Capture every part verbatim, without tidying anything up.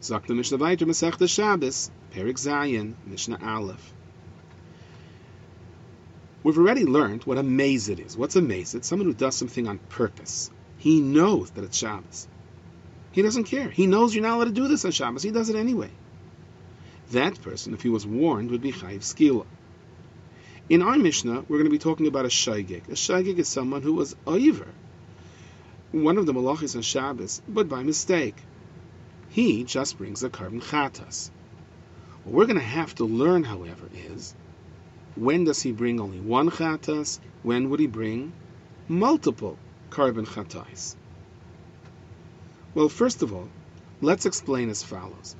Sagt the Mishnah weiter, Masechta Shabbos, Perik Zayin, Mishnah Aleph. We've already learned what a mazid is. What's a mazid? Someone who does something on purpose. He knows that it's Shabbos. He doesn't care. He knows you're not allowed to do this on Shabbos. He does it anyway. That person, if he was warned, would be chayiv skila. In our Mishnah, we're going to be talking about a shaygig. A shaygig is someone who was oiver, one of the malachis on Shabbos, but by mistake. He just brings a carbon chatas. What we're going to have to learn, however, is when does he bring only one chatas? When would he bring multiple carbon chatais? Well, first of all, let's explain as follows.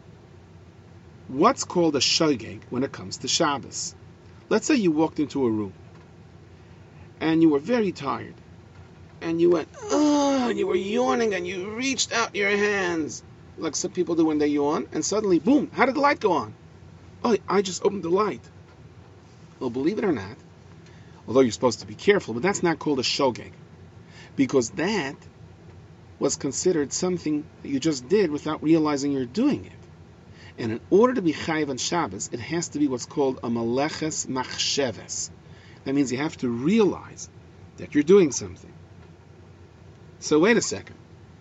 What's called a shogeg when it comes to Shabbos? Let's say you walked into a room and you were very tired and you went, oh, and you were yawning and you reached out your hands like some people do when they yawn, and suddenly, boom, how did the light go on? Oh, I just opened the light. Well, believe it or not, although you're supposed to be careful, but that's not called a shogeg, because that was considered something that you just did without realizing you're doing it. And in order to be chayiv on Shabbos, it has to be what's called a maleches machsheves. That means you have to realize that you're doing something. So wait a second.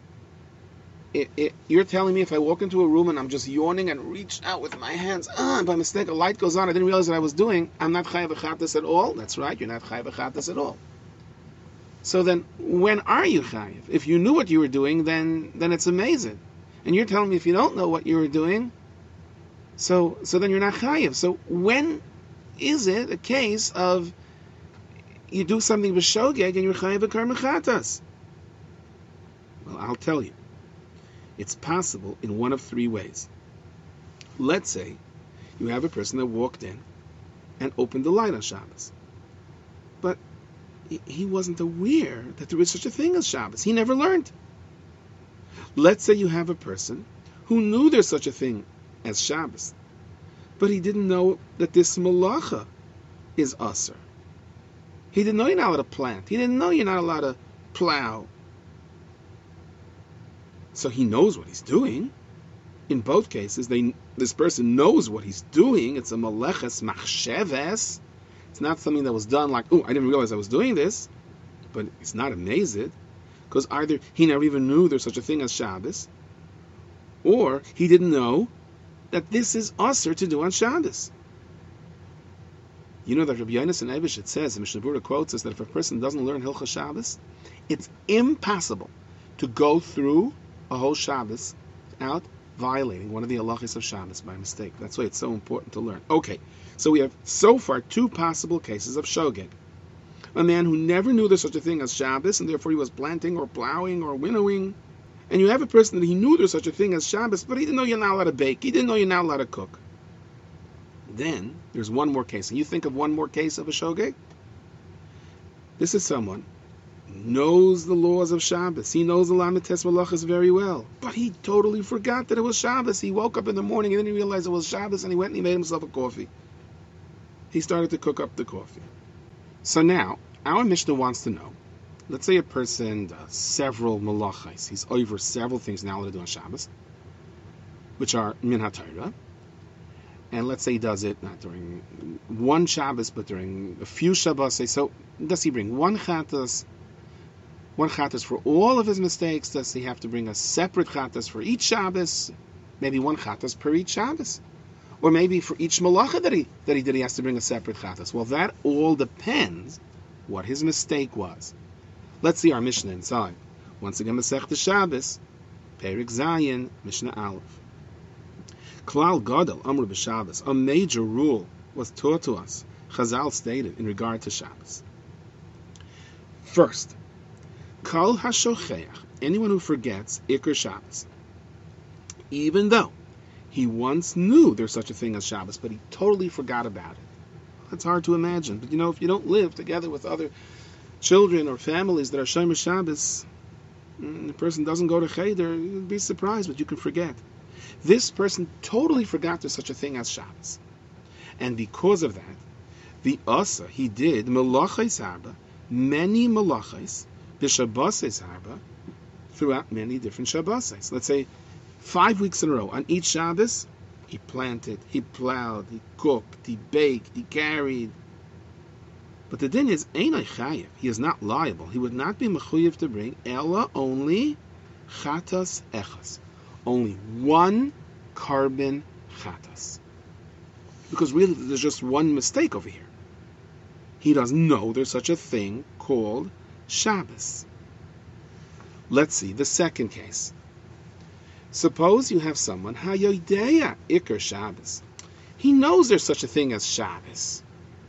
It, it, you're telling me if I walk into a room and I'm just yawning and reach out with my hands, ah, and by mistake a light goes on, I didn't realize what I was doing, I'm not chayiv chatas at all? That's right, you're not chayiv chatas at all. So then, when are you chayiv? If you knew what you were doing, then then it's amazing. And you're telling me if you don't know what you were doing, so so then you're not chayiv. So when is it a case of you do something b'shogeg and you're chayiv b'karm chatas? Well, I'll tell you. It's possible in one of three ways. Let's say you have a person that walked in and opened the light on Shabbos, but he wasn't aware that there is such a thing as Shabbos. He never learned. Let's say you have a person who knew there's such a thing as Shabbos, but he didn't know that this malacha is aser. He didn't know you're not allowed to plant. He didn't know you're not allowed to plow. So he knows what he's doing. In both cases, they, this person knows what he's doing. It's a maleches machsheves. It's not something that was done like, oh, I didn't realize I was doing this. But it's not amazing, because either he never even knew there's such a thing as Shabbos, or he didn't know that this is aser to do on Shabbos. You know that Rabbi Yonasan Eivish, it says, and Mishnah Berurah quotes us, that if a person doesn't learn Hilchos Shabbos, it's impossible to go through a whole Shabbos without violating one of the halachos of Shabbos by mistake. That's why it's so important to learn. Okay, so we have so far two possible cases of shogeg. A man who never knew there's such a thing as Shabbos, and therefore he was planting or plowing or winnowing. And you have a person that he knew there's such a thing as Shabbos, but he didn't know you're not allowed to bake. He didn't know you're not allowed to cook. Then there's one more case. And you think of one more case of a shogeg? This is someone knows the laws of Shabbos. He knows the Lamites Malachas very well. But he totally forgot that it was Shabbos. He woke up in the morning and didn't realize it was Shabbos, and he went and he made himself a coffee. He started to cook up the coffee. So now, our Mishnah wants to know, let's say a person does several malachas. He's over several things now to do on Shabbos, which are min haTorah. And let's say he does it not during one Shabbos, but during a few Shabbos. So does he bring one chatas, one chatas for all of his mistakes? Does he have to bring a separate chatas for each Shabbos? Maybe one chatas per each Shabbos? Or maybe for each malacha that he that he did, he has to bring a separate chatas. Well, that all depends what his mistake was. Let's see our Mishnah inside. Once again, Masechta Shabbos, Perik Zayin, Mishnah Aleph. Klal Gadol Amru b'Shabbos. A major rule was taught to us. Chazal stated in regard to Shabbos. First, Kol hashocheach, anyone who forgets Iker Shabbos, even though he once knew there's such a thing as Shabbos, but he totally forgot about it. That's hard to imagine. But you know, if you don't live together with other children or families that are Shomer Shabbos, the person doesn't go to Cheder, you'd be surprised, but you can forget. This person totally forgot there's such a thing as Shabbos. And because of that, the Asa, he did, Melachais Harba, many Melachais, B'Shabbos Harba, throughout many different Shabbos. Let's say Five weeks in a row. On each Shabbos, he planted, he plowed, he cooked, he baked, he carried. But the din is, Einai Chayev. He is not liable. He would not be mechuyev to bring Ella only Chatas Echas. Only one carbon Chatas. Because really, there's just one mistake over here. He doesn't know there's such a thing called Shabbos. Let's see the second case. Suppose you have someone, Hayodeya Iker Shabbos. He knows there's such a thing as Shabbos.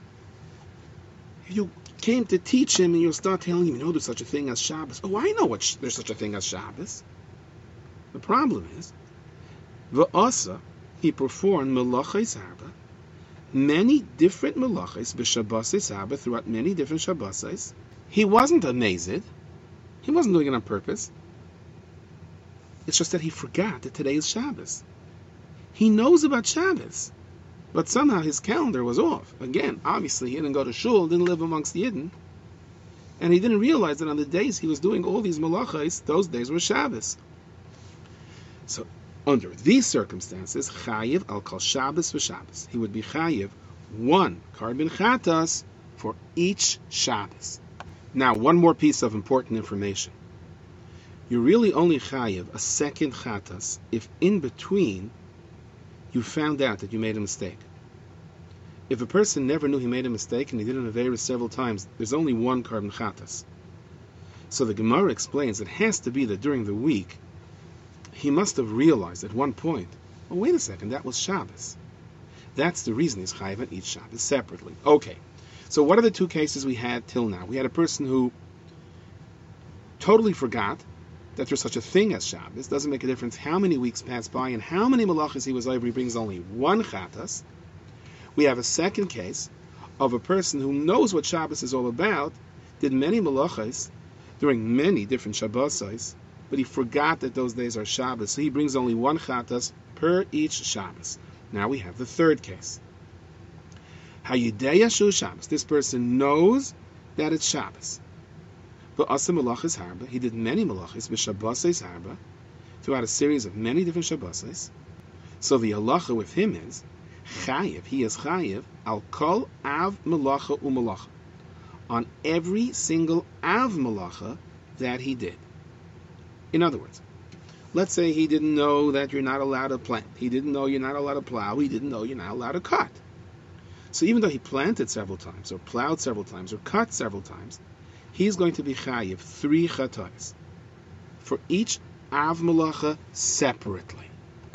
You came to teach him and you'll start telling him, you know there's such a thing as Shabbos. Oh, I know what sh- there's such a thing as Shabbos. The problem is, V'asa, he performed Melachos Harba, many different Melachos, B'Shabbosos Harba, throughout many different Shabbosos. He wasn't amazed. He wasn't doing it on purpose. It's just that he forgot that today is Shabbos. He knows about Shabbos, but somehow his calendar was off. Again, obviously, he didn't go to shul, didn't live amongst Yidden, and he didn't realize that on the days he was doing all these malachos, those days were Shabbos. So, under these circumstances, chayiv al kol Shabbos v'Shabbos. He would be chayiv one carbon chatas for each Shabbos. Now, one more piece of important information. You're really only chayiv a second chatas if in between you found out that you made a mistake. If a person never knew he made a mistake and he did an avera several times, there's only one carbon chatas. So the Gemara explains it has to be that during the week he must have realized at one point, oh wait a second, that was Shabbos. That's the reason he's chayiv on each Shabbos separately. Okay, so what are the two cases we had till now? We had a person who totally forgot that there's such a thing as Shabbos. Doesn't make a difference how many weeks pass by and how many malachas he was over. He brings only one chatas. We have a second case of a person who knows what Shabbos is all about, did many malachas during many different Shabbos, but he forgot that those days are Shabbos. So he brings only one chatas per each Shabbos. Now we have the third case. Hayideya shu Shabbos. This person knows that it's Shabbos. But asa malachas harba, he did many malachas b'Shabbosos harba, throughout a series of many different Shabbos. So the halacha with him is chayiv. He is chayiv al kol av malacha umalacha, on every single av malacha that he did. In other words, let's say he didn't know that you're not allowed to plant. He didn't know you're not allowed to plow. He didn't know you're not allowed to cut. So even though he planted several times, or plowed several times, or cut several times, he's going to be chayiv three chatas for each av malacha separately.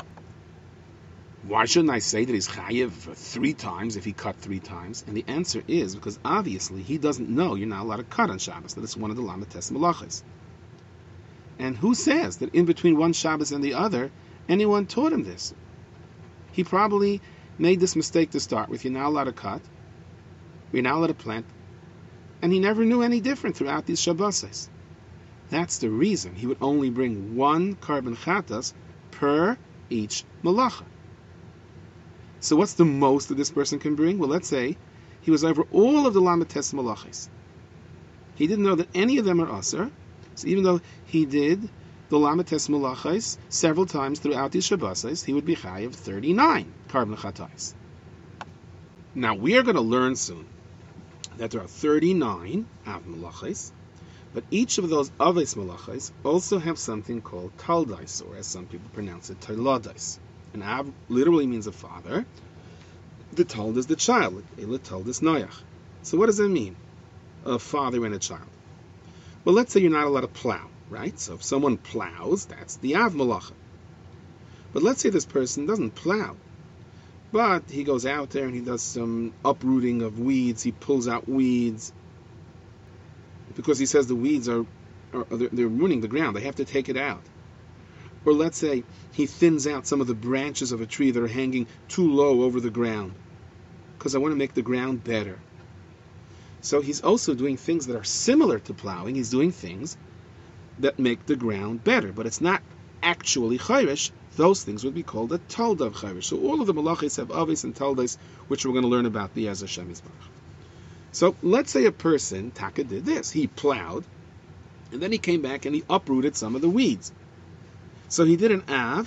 Why shouldn't I say that he's chayiv three times if he cut three times? And the answer is because obviously he doesn't know you're not allowed to cut on Shabbos, that it's one of the lamates malachas. And who says that in between one Shabbos and the other, anyone taught him this? He probably made this mistake to start with. You're not allowed to cut, you're not allowed to plant, and he never knew any different throughout these Shabbos. That's the reason he would only bring one carbon chatas per each malacha. So what's the most that this person can bring? Well, let's say he was over all of the lamates malachas. He didn't know that any of them are aser. So even though he did the lamates malachas several times throughout these Shabbos, he would be chayiv thirty-nine carbon chatas. Now we are going to learn soon that there are thirty-nine av malachas, but each of those aves malachas also have something called taldais, or as some people pronounce it, tolodais. An av literally means a father. The tald is the child. Ela taldis noyach. So what does that mean? A father and a child. Well, let's say you're not allowed to plow, right? So if someone plows, that's the av malacha. But let's say this person doesn't plow, but he goes out there and he does some uprooting of weeds. He pulls out weeds because he says the weeds are, are they're, they're ruining the ground. They have to take it out. Or let's say he thins out some of the branches of a tree that are hanging too low over the ground because I want to make the ground better. So he's also doing things that are similar to plowing. He's doing things that make the ground better, but it's not actually chayrish. Those things would be called a taldav chayrish. So all of the malachis have aves and taldas, which we're going to learn about the Yaz Hashem Yisbarach. So let's say a person, Taka, did this. He plowed, and then he came back and he uprooted some of the weeds. So he did an av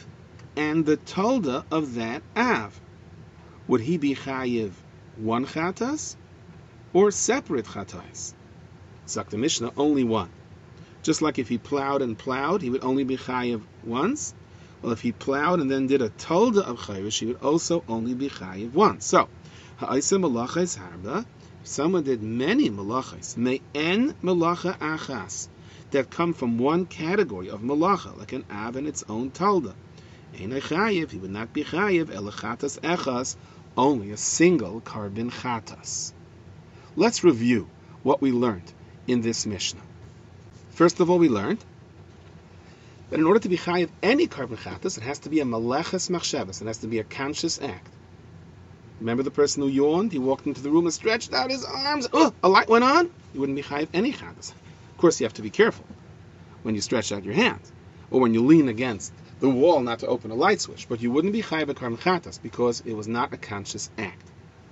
and the tolda of that av. Would he be chayiv one chatas or separate chatais? Zak the Mishnah, only one. Just like if he plowed and plowed, he would only be chayiv once. Well, if he plowed and then did a tolda of chayrish, he would also only be chayiv once. So, ha'isa malachais harba, if someone did many malachais, me'en malacha achas, that come from one category of malacha, like an av and its own tolda, ein chayiv, he would not be chayiv, elachatas echas, only a single carbon chatas. Let's review what we learned in this Mishnah. First of all, we learned that in order to be chayiv any carbon chatas, it has to be a maleches machshavas. It has to be a conscious act. Remember the person who yawned? He walked into the room and stretched out his arms. Oh, a light went on. You wouldn't be chayiv any chatas. Of course, you have to be careful when you stretch out your hands or when you lean against the wall not to open a light switch. But you wouldn't be chayiv a carbon chatas because it was not a conscious act.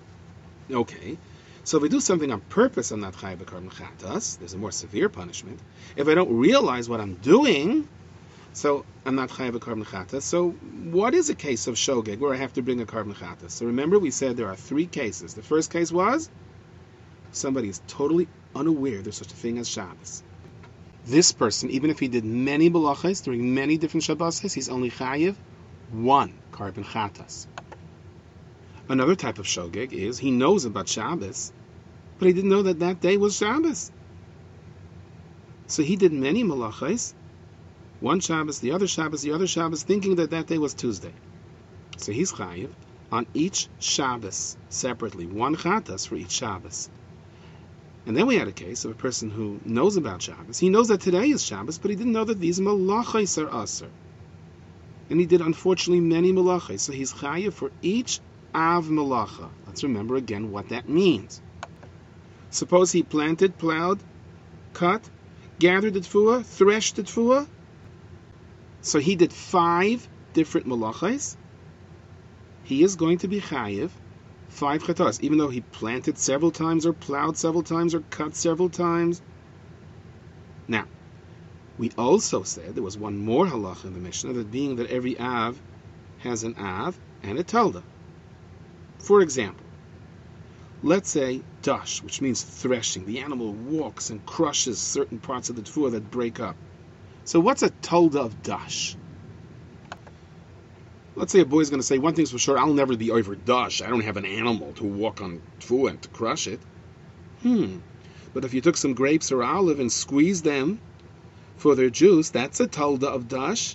Okay. So if I do something on purpose, I'm not chayiv a carbon chatas. There's a more severe punishment. If I don't realize what I'm doing, so I'm not chayiv a carbon chatas. So what is a case of shogeg where I have to bring a carbon chatas? So remember we said there are three cases. The first case was somebody is totally unaware there's such a thing as Shabbos. This person, even if he did many balachas during many different Shabbos, he's only chayiv one carbon chatas. Another type of shogeg is he knows about Shabbos, but he didn't know that that day was Shabbos. So he did many malachas, one Shabbos, the other Shabbos, the other Shabbos, thinking that that day was Tuesday. So he's chayiv on each Shabbos separately, one chatas for each Shabbos. And then we had a case of a person who knows about Shabbos. He knows that today is Shabbos, but he didn't know that these malachas are aser. And he did, unfortunately, many malachas. So he's chayiv for each av malacha. Let's remember again what that means. Suppose he planted, plowed, cut, gathered the tefua, threshed the tefua. So he did five different malachas. He is going to be chayiv five chatas, even though he planted several times, or plowed several times, or cut several times. Now, we also said there was one more halacha in the Mishnah, that being that every av has an av and a tolda. For example, let's say dash, which means threshing. The animal walks and crushes certain parts of the tefua that break up. So what's a tolda of dash? Let's say a boy's going to say, one thing's for sure, I'll never be over dash. I don't have an animal to walk on tefua and to crush it. Hmm. But if you took some grapes or olive and squeezed them for their juice, that's a tolda of dash.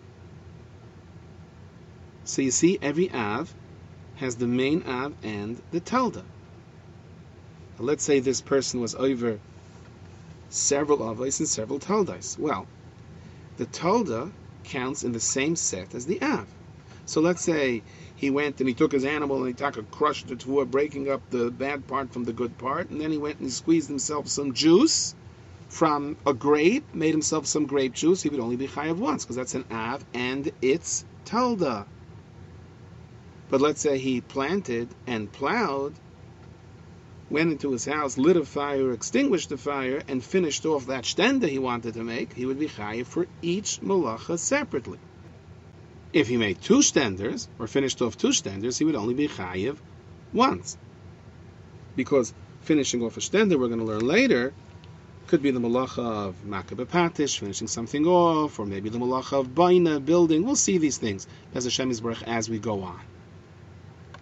So you see, every av has the main av and the tolda. Let's say this person was over several avos and several toldas. Well, the tolda counts in the same set as the av. So let's say he went and he took his animal and he took a crushed the tefua, breaking up the bad part from the good part, and then he went and he squeezed himself some juice from a grape, made himself some grape juice. He would only be chayav once because that's an av and it's tolda. But let's say he planted and plowed, went into his house, lit a fire, extinguished the fire, and finished off that shtenda he wanted to make, he would be chayav for each malacha separately. If he made two shtenders, or finished off two shtenders, he would only be chayiv once. Because finishing off a shtender, we're going to learn later, could be the malacha of makabeh patish, finishing something off, or maybe the malacha of baina, building. We'll see these things, as Hashem Yisborach, as we go on.